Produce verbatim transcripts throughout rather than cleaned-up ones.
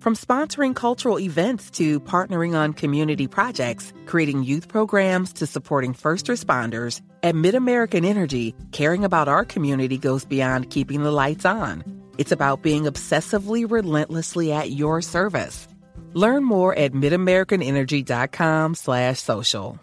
From sponsoring cultural events to partnering on community projects, creating youth programs to supporting first responders, at MidAmerican Energy, caring about our community goes beyond keeping the lights on. It's about being obsessively relentlessly at your service. Learn more at midamericanenergy.com slash social.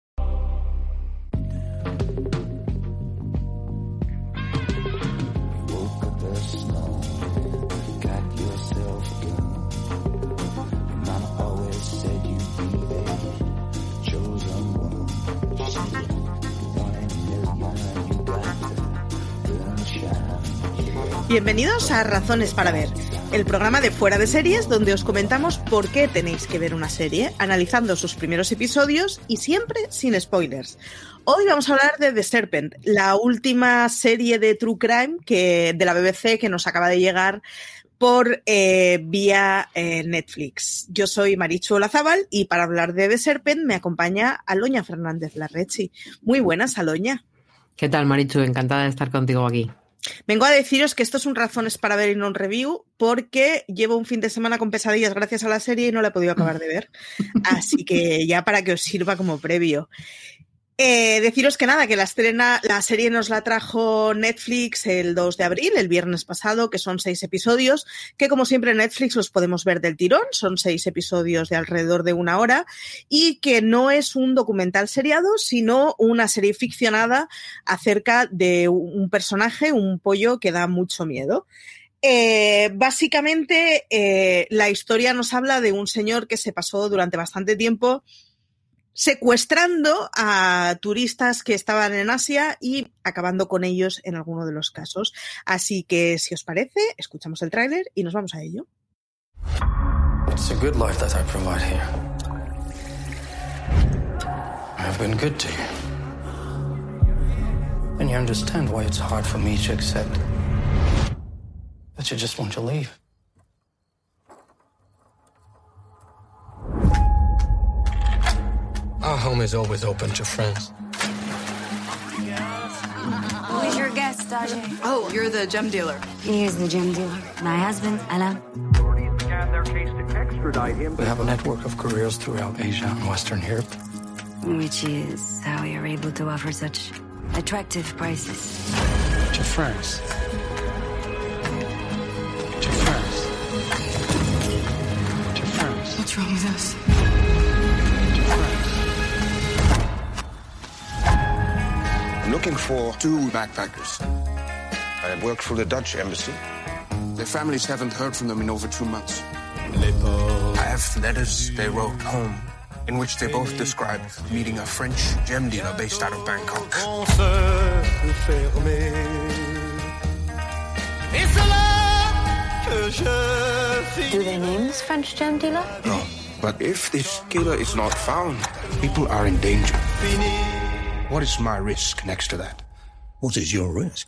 Bienvenidos a Razones para Ver, el programa de Fuera de Series donde os comentamos por qué tenéis que ver una serie, analizando sus primeros episodios y siempre sin spoilers. Hoy vamos a hablar de The Serpent, la última serie de True Crime que, de la B B C que nos acaba de llegar por eh, vía eh, Netflix. Yo soy Marichu Olazábal y para hablar de The Serpent me acompaña Aloña Fernández Larrechi. Muy buenas, Aloña. ¿Qué tal, Marichu? Encantada de estar contigo aquí. Vengo a deciros que esto es un Razones para Ver y no un review porque llevo un fin de semana con pesadillas gracias a la serie y no la he podido acabar de ver. Así que ya para que os sirva como previo. Eh, deciros que nada, que la estrena, la serie nos la trajo Netflix el dos de abril, el viernes pasado, que son seis episodios, que como siempre en Netflix los podemos ver del tirón, son seis episodios de alrededor de una hora, y que no es un documental seriado, sino una serie ficcionada acerca de un personaje, un pollo que da mucho miedo. Eh, básicamente, eh, la historia nos habla de un señor que se pasó durante bastante tiempo secuestrando a turistas que estaban en Asia y acabando con ellos en alguno de los casos. Así que, si os parece, escuchamos el tráiler y nos vamos a ello. It's a good life that I provide here. I've been good to you. And you understand why it's hard for me to accept that you just want to leave. Our home is always open to friends. Who is your guest, Ajay? Oh, you're the gem dealer. He is the gem dealer. My husband, Alain. We have a network of couriers throughout Asia and Western Europe. Which is how you're able to offer such attractive prices. To France. To France. To France. What's wrong with us? I'm looking for two backpackers. I work for the Dutch embassy. Their families haven't heard from them in over two months. I have letters they wrote home in which they both describe meeting a French gem dealer based out of Bangkok. Do they name this French gem dealer? No, but if this killer is not found, people are in danger. What is my risk next to that? What is your risk?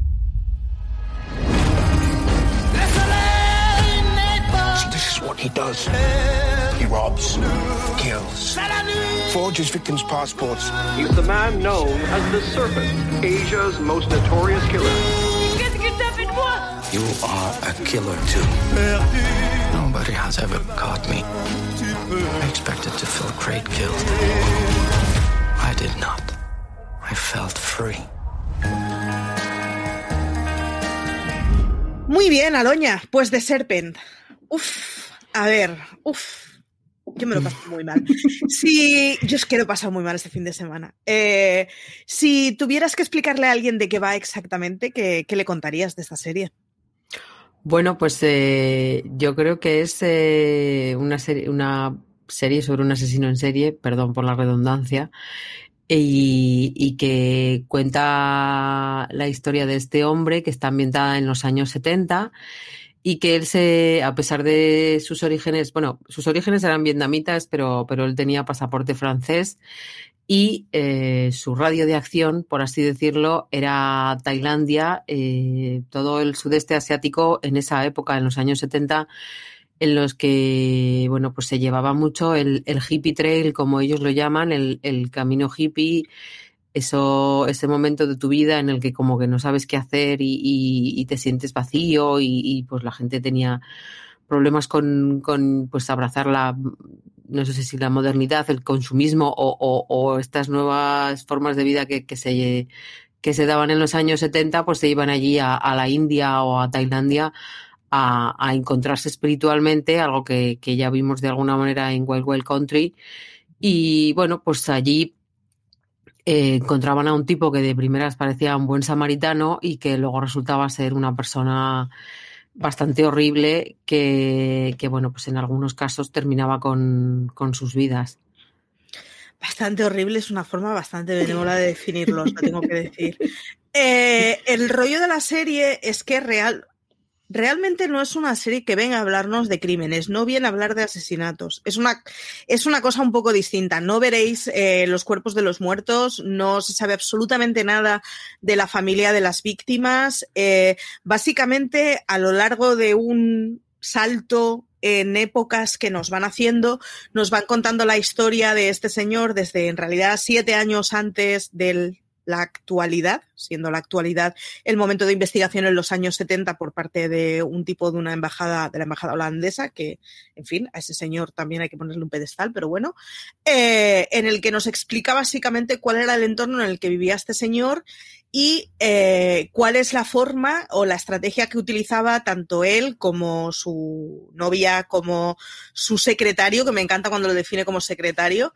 See, this is what he does. He robs, kills, forges victims' passports. He's the man known as the Serpent, Asia's most notorious killer. You are a killer too. Nobody has ever caught me. I expected to feel great guilt. I did not. I felt free. Muy bien, Aloña, pues The Serpent. Uf, a ver, uf. Yo me lo paso muy mal. Si, yo es que lo he pasado muy mal este fin de semana. Eh, si tuvieras que explicarle a alguien de qué va exactamente, ¿qué, qué le contarías de esta serie? Bueno, pues eh, yo creo que es eh, una serie, una serie sobre un asesino en serie, perdón por la redundancia, y, y que cuenta la historia de este hombre que está ambientada en los años setenta y que él se, a pesar de sus orígenes, bueno, sus orígenes eran vietnamitas, pero, pero él tenía pasaporte francés y eh, su radio de acción, por así decirlo, era Tailandia, eh, todo el sudeste asiático en esa época, en los años setenta, en los que, bueno, pues se llevaba mucho el, el hippie trail, como ellos lo llaman, el, el camino hippie, eso, ese momento de tu vida en el que como que no sabes qué hacer y, y, y te sientes vacío y, y pues la gente tenía problemas con, con pues abrazar la, no sé si la modernidad, el consumismo o, o, o estas nuevas formas de vida que, que se que se daban en los años setenta, pues se iban allí a, a la India o a Tailandia a, a encontrarse espiritualmente, algo que, que ya vimos de alguna manera en Wild Wild Country. Y bueno, pues allí eh, encontraban a un tipo que de primeras parecía un buen samaritano y que luego resultaba ser una persona bastante horrible que, que bueno, pues en algunos casos terminaba con, con sus vidas. Bastante horrible es una forma bastante benévola de definirlos, lo tengo que decir. Eh, el rollo de la serie es que real, realmente no es una serie que venga a hablarnos de crímenes, no viene a hablar de asesinatos. Es una, es una cosa un poco distinta. No veréis eh, los cuerpos de los muertos, no se sabe absolutamente nada de la familia de las víctimas. Eh, básicamente, a lo largo de un salto en épocas que nos van haciendo, nos van contando la historia de este señor desde en realidad siete años antes de la actualidad, siendo la actualidad el momento de investigación en los años setenta por parte de un tipo de una embajada, de la embajada holandesa, que, en fin, a ese señor también hay que ponerle un pedestal, pero bueno, eh, en el que nos explica básicamente cuál era el entorno en el que vivía este señor y eh, cuál es la forma o la estrategia que utilizaba tanto él como su novia, como su secretario, que me encanta cuando lo define como secretario,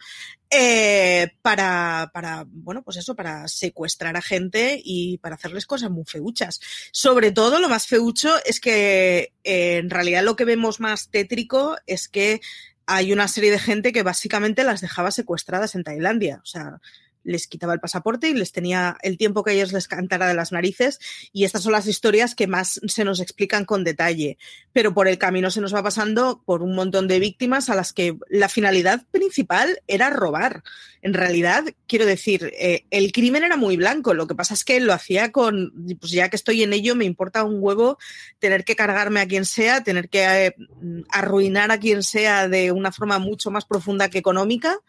eh, para, para, bueno, pues eso, para secuestrar a gente y para hacerles cosas muy feuchas. Sobre todo, lo más feucho es que eh, en realidad lo que vemos más tétrico es que hay una serie de gente que básicamente las dejaba secuestradas en Tailandia, o sea, les quitaba el pasaporte y les tenía el tiempo que a ellos les cantara de las narices, y estas son las historias que más se nos explican con detalle, pero por el camino se nos va pasando por un montón de víctimas a las que la finalidad principal era robar. En realidad, quiero decir, eh, el crimen era muy blanco, lo que pasa es que lo hacía con, pues ya que estoy en ello, me importa un huevo tener que cargarme a quien sea, tener que eh, arruinar a quien sea de una forma mucho más profunda que económica.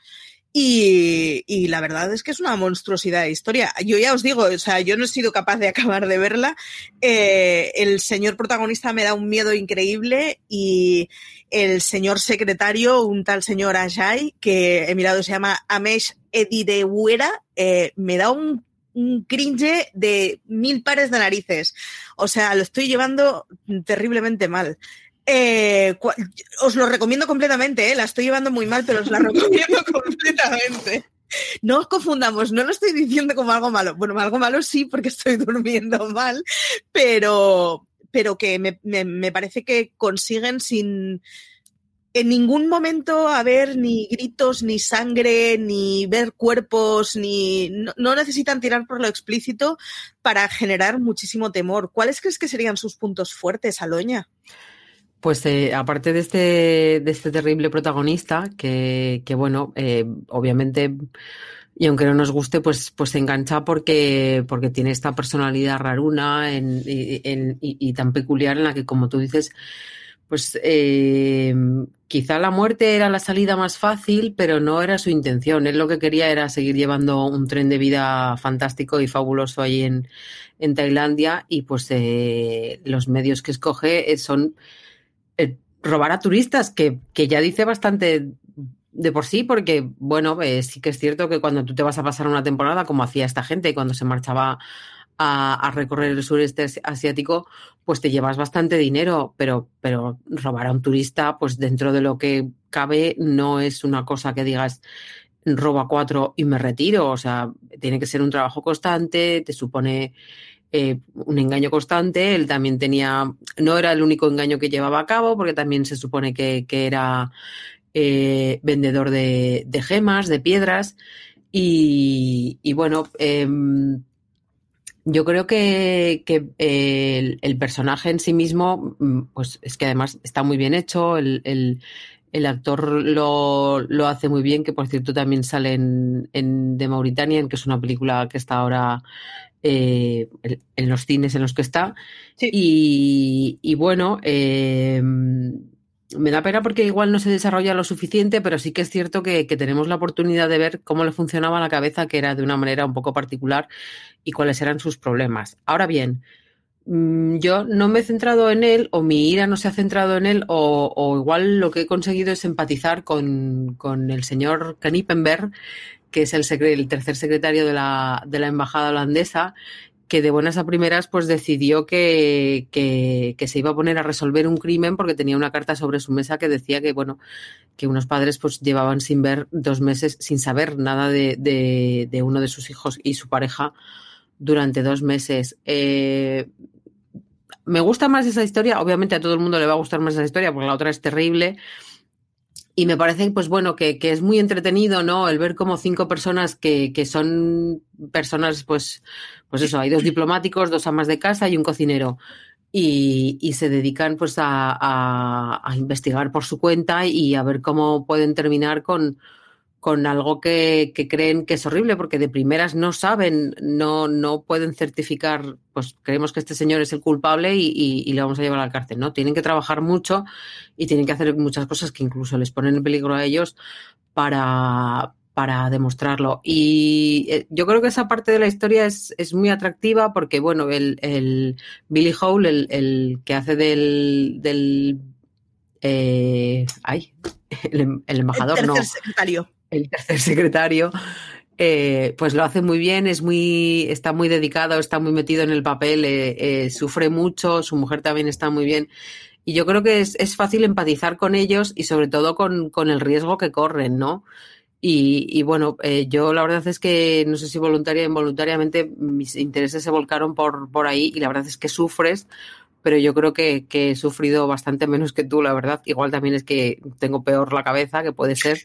Y, y la verdad es que es una monstruosidad de historia. Yo ya os digo, o sea, yo no he sido capaz de acabar de verla. Eh, el señor protagonista me da un miedo increíble y el señor secretario, un tal señor Ajay, que he mirado, se llama Amesh Edidewera, eh, me da un un cringe de mil pares de narices. O sea, lo estoy llevando terriblemente mal. Eh, os lo recomiendo completamente, ¿eh? La estoy llevando muy mal, pero os la recomiendo completamente. No os confundamos, no lo estoy diciendo como algo malo. Bueno, algo malo sí, porque estoy durmiendo mal, pero, pero que me, me, me parece que consiguen sin en ningún momento haber ni gritos, ni sangre, ni ver cuerpos, ni no, no necesitan tirar por lo explícito para generar muchísimo temor. ¿Cuáles crees que serían sus puntos fuertes, Aloña? Pues eh, aparte de este, de este terrible protagonista, que, que bueno, eh, obviamente, y aunque no nos guste, pues, pues se engancha porque, porque tiene esta personalidad raruna en, en, y, y tan peculiar en la que, como tú dices, pues eh, quizá la muerte era la salida más fácil, pero no era su intención. Él lo que quería era seguir llevando un tren de vida fantástico y fabuloso ahí en, en Tailandia, y pues eh, los medios que escoge son eh, robar a turistas, que, que ya dice bastante de por sí, porque bueno, eh, sí que es cierto que cuando tú te vas a pasar una temporada, como hacía esta gente cuando se marchaba A, a recorrer el sureste asiático, pues te llevas bastante dinero, pero, pero robar a un turista, pues dentro de lo que cabe, no es una cosa que digas roba cuatro y me retiro. O sea, tiene que ser un trabajo constante, te supone eh, un engaño constante. Él también tenía, no era el único engaño que llevaba a cabo, porque también se supone que, que era eh, vendedor de, de gemas, de piedras, y, y bueno, eh, yo creo que, que eh, el, el personaje en sí mismo, pues es que además está muy bien hecho, el, el, el actor lo, lo hace muy bien, que por cierto también sale en, en The Mauritanian, que es una película que está ahora eh, en los cines en los que está. Sí. Y, y bueno, eh, me da pena porque igual no se desarrolla lo suficiente, pero sí que es cierto que, que tenemos la oportunidad de ver cómo le funcionaba la cabeza, que era de una manera un poco particular, y cuáles eran sus problemas. Ahora bien, yo no me he centrado en él, o mi ira no se ha centrado en él, o, o igual lo que he conseguido es empatizar con, con el señor Knippenberg, que es el, secre- el tercer secretario de la, de la embajada holandesa, que de buenas a primeras pues decidió que, que, que se iba a poner a resolver un crimen porque tenía una carta sobre su mesa que decía que, bueno, que unos padres pues llevaban sin ver dos meses, sin saber nada de, de, de uno de sus hijos y su pareja durante dos meses. Eh, me gusta más esa historia, obviamente a todo el mundo le va a gustar más esa historia porque la otra es terrible. Y me parece, pues bueno, que, que es muy entretenido, ¿no? El ver como cinco personas que, que son personas, pues, pues eso, hay dos diplomáticos, dos amas de casa y un cocinero. Y, y se dedican pues a, a, a investigar por su cuenta y a ver cómo pueden terminar con, con algo que, que creen que es horrible, porque de primeras no saben, no, no pueden certificar, pues creemos que este señor es el culpable y, y, y le vamos a llevar a la cárcel, ¿no? Tienen que trabajar mucho y tienen que hacer muchas cosas que incluso les ponen en peligro a ellos para, para demostrarlo. Y eh, yo creo que esa parte de la historia es, es muy atractiva porque, bueno, el, el Billy Hole, el, el que hace del... del eh, ay, el, el embajador, el tercer no. secretario. El tercer secretario, eh, pues lo hace muy bien, es muy, está muy dedicado, está muy metido en el papel, eh, eh, sufre mucho, su mujer también está muy bien. Y yo creo que es, es fácil empatizar con ellos y sobre todo con, con el riesgo que corren, ¿no? Y, y bueno, eh, yo la verdad es que, no sé si voluntaria o involuntariamente, mis intereses se volcaron por, por ahí y la verdad es que sufres, pero yo creo que, que he sufrido bastante menos que tú, la verdad. Igual también es que tengo peor la cabeza, que puede ser.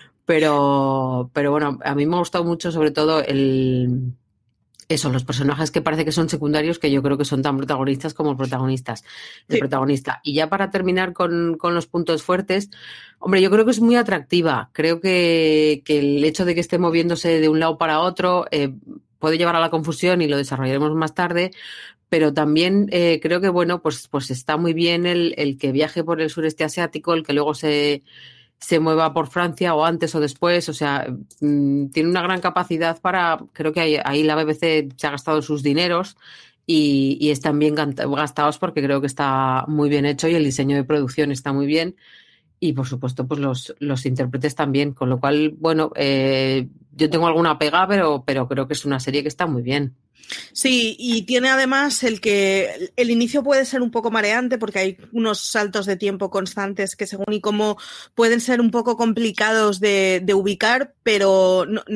Pero, pero bueno, a mí me ha gustado mucho sobre todo el eso, los personajes que parece que son secundarios, que yo creo que son tan protagonistas como protagonistas, el Sí. protagonista. Y ya para terminar con, con los puntos fuertes, hombre, yo creo que es muy atractiva. Creo que, que el hecho de que esté moviéndose de un lado para otro eh, puede llevar a la confusión y lo desarrollaremos más tarde. Pero también eh, creo que, bueno, pues, pues está muy bien el, el que viaje por el sureste asiático, el que luego se... se mueva por Francia o antes o después, o sea, mmm, tiene una gran capacidad para, creo que ahí, ahí la B B C se ha gastado sus dineros y, y están bien gastados porque creo que está muy bien hecho y el diseño de producción está muy bien y por supuesto pues los, los intérpretes también, con lo cual, bueno, eh, yo tengo alguna pega, pero, pero creo que es una serie que está muy bien. Sí, y tiene además el que el inicio puede ser un poco mareante porque hay unos saltos de tiempo constantes que según y cómo pueden ser un poco complicados de, de ubicar, pero no,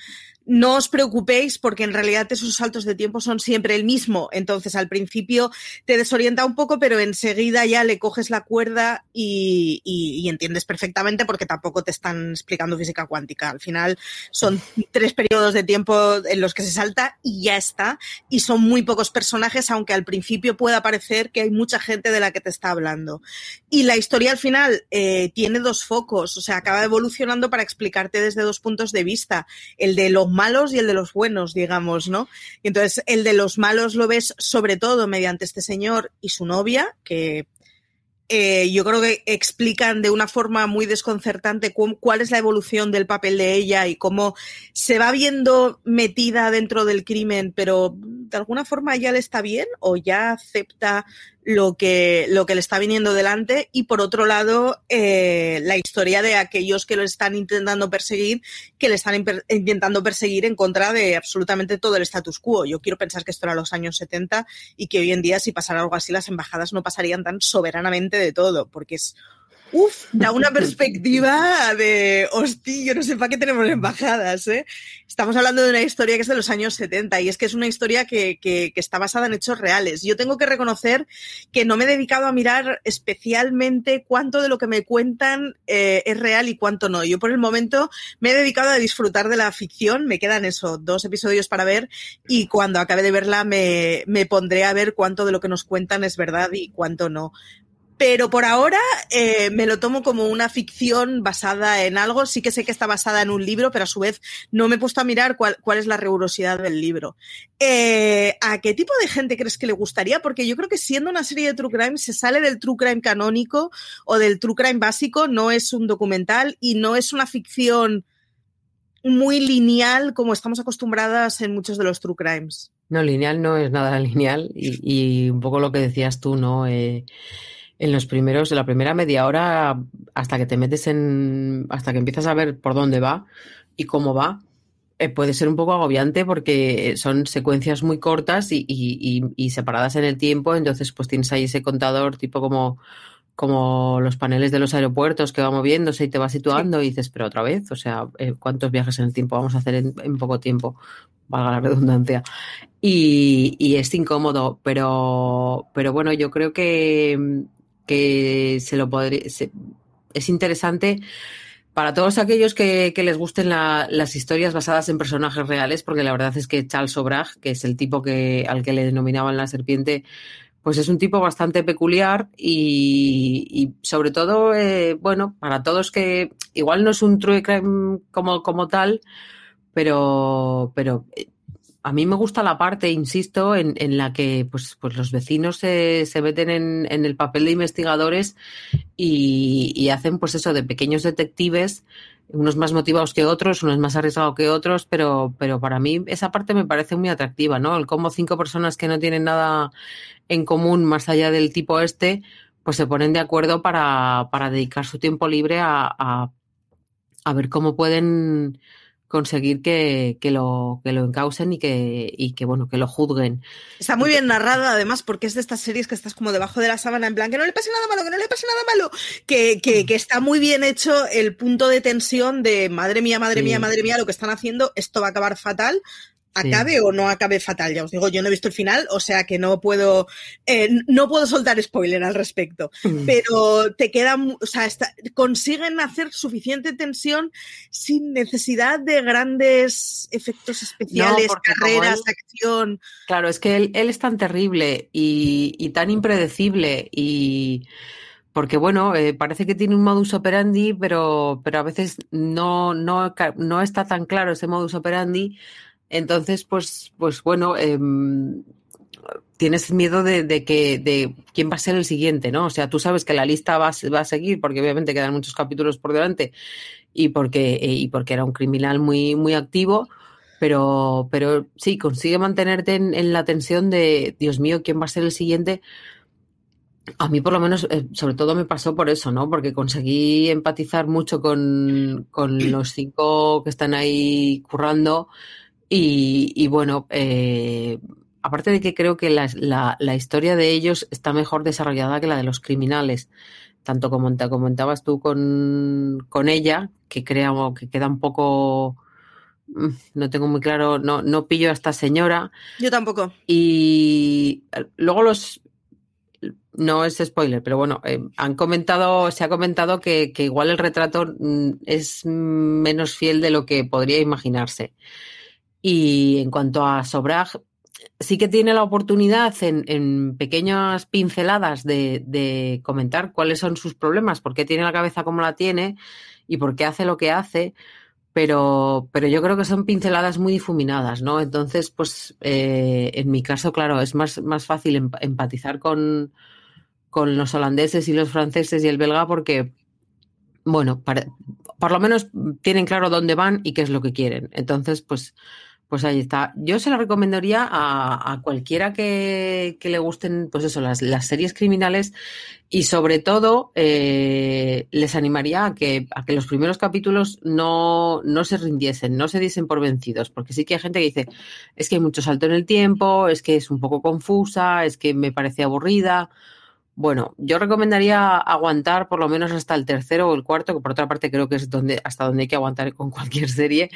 no os preocupéis porque en realidad esos saltos de tiempo son siempre el mismo. Entonces al principio te desorienta un poco, pero enseguida ya le coges la cuerda y, y, y entiendes perfectamente porque tampoco te están explicando física cuántica. Al final son tres periodos de tiempo en los que se salta y ya está. Y son muy pocos personajes, aunque al principio pueda parecer que hay mucha gente de la que te está hablando. Y la historia al final eh, tiene dos focos, o sea, acaba evolucionando para explicarte desde dos puntos de vista, el de los malos y el de los buenos, digamos, ¿no? Y entonces el de los malos lo ves sobre todo mediante este señor y su novia, que eh, yo creo que explican de una forma muy desconcertante cu- cuál es la evolución del papel de ella y cómo se va viendo metida dentro del crimen, pero de alguna forma ya le está bien o ya acepta lo que, lo que le está viniendo delante. Y por otro lado, eh, la historia de aquellos que lo están intentando perseguir, que le están imper- intentando perseguir en contra de absolutamente todo el status quo. Yo quiero pensar que esto era los años setenta y que hoy en día, si pasara algo así, las embajadas no pasarían tan soberanamente de todo, porque es Uf, da una perspectiva de, hostia, yo no sé para qué tenemos embajadas, ¿eh? Estamos hablando de una historia que es de los años setenta y es que es una historia que, que, que está basada en hechos reales. Yo tengo que reconocer que no me he dedicado a mirar especialmente cuánto de lo que me cuentan eh, es real y cuánto no. Yo por el momento me he dedicado a disfrutar de la ficción, me quedan eso, dos episodios para ver y cuando acabe de verla me, me pondré a ver cuánto de lo que nos cuentan es verdad y cuánto no. Pero por ahora eh, me lo tomo como una ficción basada en algo. Sí que sé que está basada en un libro, pero a su vez no me he puesto a mirar cuál, cuál es la rigurosidad del libro. Eh, ¿A qué tipo de gente crees que le gustaría? Porque yo creo que siendo una serie de True Crime se sale del True Crime canónico o del True Crime básico. No es un documental y no es una ficción muy lineal como estamos acostumbradas en muchos de los true crimes. No, lineal no es nada lineal y, y un poco lo que decías tú, ¿no? Eh, en los primeros, en la primera media hora, hasta que te metes en, hasta que empiezas a ver por dónde va y cómo va, eh, puede ser un poco agobiante porque son secuencias muy cortas y, y, y, y separadas en el tiempo, entonces pues tienes ahí ese contador tipo como, como los paneles de los aeropuertos que va moviéndose y te va situando, sí. Y dices, pero otra vez, o sea, eh, ¿cuántos viajes en el tiempo vamos a hacer en, en poco tiempo? Valga la redundancia. Y, y es incómodo, pero, pero bueno, yo creo que, que se lo podría, se, es interesante para todos aquellos que, que les gusten la, las historias basadas en personajes reales, porque la verdad es que Charles Sobhraj, que es el tipo que, al que le denominaban la serpiente, pues es un tipo bastante peculiar y, y sobre todo, eh, bueno, para todos que igual no es un true crime como, como tal, pero, pero a mí me gusta la parte, insisto, en, en la que pues, pues los vecinos se, se meten en, en el papel de investigadores y, y hacen pues eso de pequeños detectives, unos más motivados que otros, unos más arriesgados que otros, pero, pero para mí esa parte me parece muy atractiva, ¿no? El cómo cinco personas que no tienen nada en común más allá del tipo este, pues se ponen de acuerdo para, para dedicar su tiempo libre a, a, a ver cómo pueden conseguir que, que lo que lo encaucen y que y que bueno que lo juzguen. Está muy bien narrada además porque es de estas series que estás como debajo de la sábana en plan que no le pase nada malo, que no le pase nada malo, que, que, que está muy bien hecho el punto de tensión de madre mía, madre sí. mía, madre mía, lo que están haciendo, esto va a acabar fatal. Acabe sí. o no acabe fatal, ya os digo, yo no he visto el final, o sea que no puedo eh, no puedo soltar spoiler al respecto, mm. pero te queda, o sea, está, consiguen hacer suficiente tensión sin necesidad de grandes efectos especiales, no, carreras, él, acción. Claro, es que él, él es tan terrible y, y tan impredecible y porque bueno, eh, parece que tiene un modus operandi, pero, pero a veces no, no, no está tan claro ese modus operandi. Entonces, pues, pues bueno, eh, tienes miedo de, de que de quién va a ser el siguiente, ¿no? O sea, tú sabes que la lista va, va a seguir porque obviamente quedan muchos capítulos por delante y porque eh, y porque era un criminal muy muy activo, pero pero sí consigue mantenerte en, en la tensión de Dios mío, quién va a ser el siguiente. A mí por lo menos, eh, sobre todo me pasó por eso, ¿no? Porque conseguí empatizar mucho con, con los cinco que están ahí currando. Y, y bueno, eh, aparte de que creo que la, la, la historia de ellos está mejor desarrollada que la de los criminales, tanto como te comentabas tú con, con ella, que creo que queda un poco, no tengo muy claro, no, no pillo a esta señora. Yo tampoco. Y luego los, no es spoiler, pero bueno, eh, han comentado, se ha comentado que, que igual el retrato es menos fiel de lo que podría imaginarse. Y en cuanto a Sobhraj, sí que tiene la oportunidad en, en pequeñas pinceladas de, de comentar cuáles son sus problemas, por qué tiene la cabeza como la tiene y por qué hace lo que hace, pero, pero yo creo que son pinceladas muy difuminadas, ¿no? Entonces, pues eh, en mi caso, claro, es más, más fácil empatizar con, con los holandeses y los franceses y el belga porque, bueno, para, por lo menos tienen claro dónde van y qué es lo que quieren. Entonces, pues... Pues ahí está. Yo se la recomendaría a, a cualquiera que, que le gusten, pues eso, las, las series criminales y sobre todo eh, les animaría a que, a que los primeros capítulos no, no se rindiesen, no se diesen por vencidos, porque sí que hay gente que dice, es que hay mucho salto en el tiempo, es que es un poco confusa, es que me parece aburrida. Bueno, yo recomendaría aguantar por lo menos hasta el tercero o el cuarto, que por otra parte creo que es donde, hasta donde hay que aguantar con cualquier serie.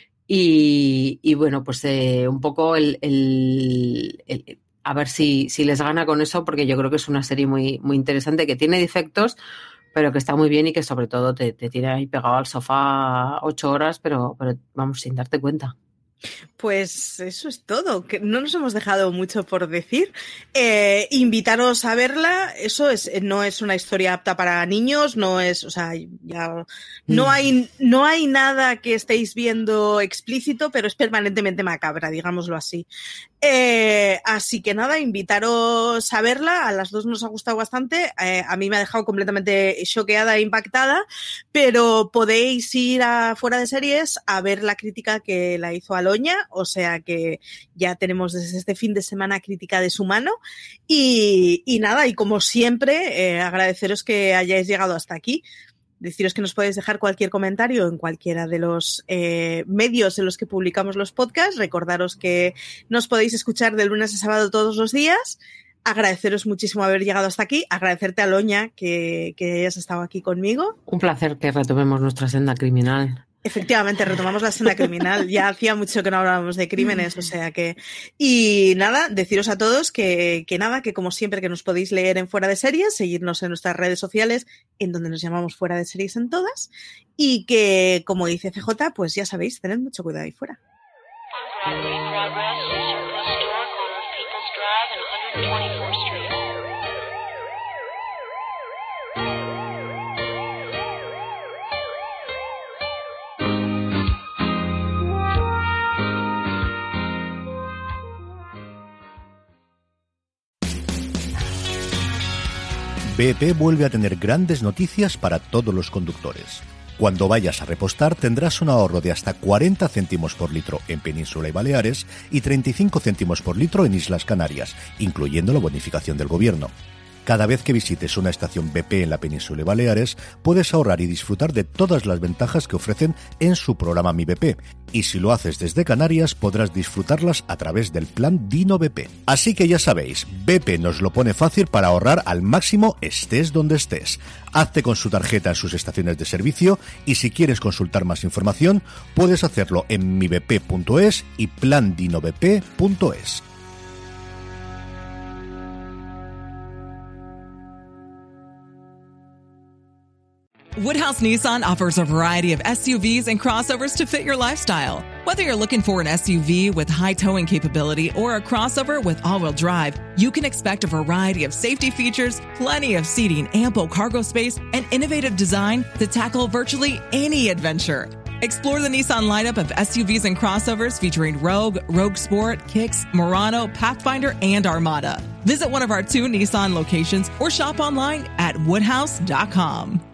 Y, y bueno, pues eh, un poco el, el, el a ver si, si les gana con eso, porque yo creo que es una serie muy, muy interesante, que tiene defectos, pero que está muy bien y que sobre todo te, te tiene ahí pegado al sofá ocho horas, pero, pero vamos, sin darte cuenta. Pues eso es todo, que no nos hemos dejado mucho por decir. Eh, invitaros a verla, eso es, no es una historia apta para niños, no es, o sea, ya no hay, no hay nada que estéis viendo explícito, pero es permanentemente macabra, digámoslo así. Eh, así que nada, invitaros a verla. A las dos nos ha gustado bastante. Eh, a mí me ha dejado completamente choqueada e impactada, pero podéis ir a Fuera de Series a ver la crítica que la hizo Aloña, o sea que ya tenemos desde este fin de semana crítica de su mano. Y, y nada, y como siempre, eh, agradeceros que hayáis llegado hasta aquí. Deciros que nos podéis dejar cualquier comentario en cualquiera de los eh, medios en los que publicamos los podcasts. Recordaros que nos podéis escuchar de lunes a sábado todos los días. Agradeceros muchísimo haber llegado hasta aquí. Agradecerte, Aloña, que, que hayas estado aquí conmigo. Un placer que retomemos nuestra senda criminal. Efectivamente, retomamos la senda criminal. Ya hacía mucho que no hablábamos de crímenes, o sea que... Y nada, deciros a todos que, que nada, que como siempre que nos podéis leer en Fuera de Series, seguirnos en nuestras redes sociales, en donde nos llamamos Fuera de Series en todas, y que, como dice C J, pues ya sabéis, tened mucho cuidado ahí fuera. B P vuelve a tener grandes noticias para todos los conductores. Cuando vayas a repostar tendrás un ahorro de hasta cuarenta céntimos por litro en Península y Baleares y treinta y cinco céntimos por litro en Islas Canarias, incluyendo la bonificación del gobierno. Cada vez que visites una estación B P en la Península y Baleares, puedes ahorrar y disfrutar de todas las ventajas que ofrecen en su programa Mi B P. Y si lo haces desde Canarias, podrás disfrutarlas a través del plan Dino B P. Así que ya sabéis, B P nos lo pone fácil para ahorrar al máximo estés donde estés. Hazte con su tarjeta en sus estaciones de servicio y si quieres consultar más información, puedes hacerlo en mi b p punto es y plan dino b p punto es. Woodhouse Nissan offers a variety of S U Vs and crossovers to fit your lifestyle. Whether you're looking for an S U V with high towing capability or a crossover with all-wheel drive, you can expect a variety of safety features, plenty of seating, ample cargo space, and innovative design to tackle virtually any adventure. Explore the Nissan lineup of S U Vs and crossovers featuring Rogue, Rogue Sport, Kicks, Murano, Pathfinder, and Armada. Visit one of our two Nissan locations or shop online at woodhouse dot com.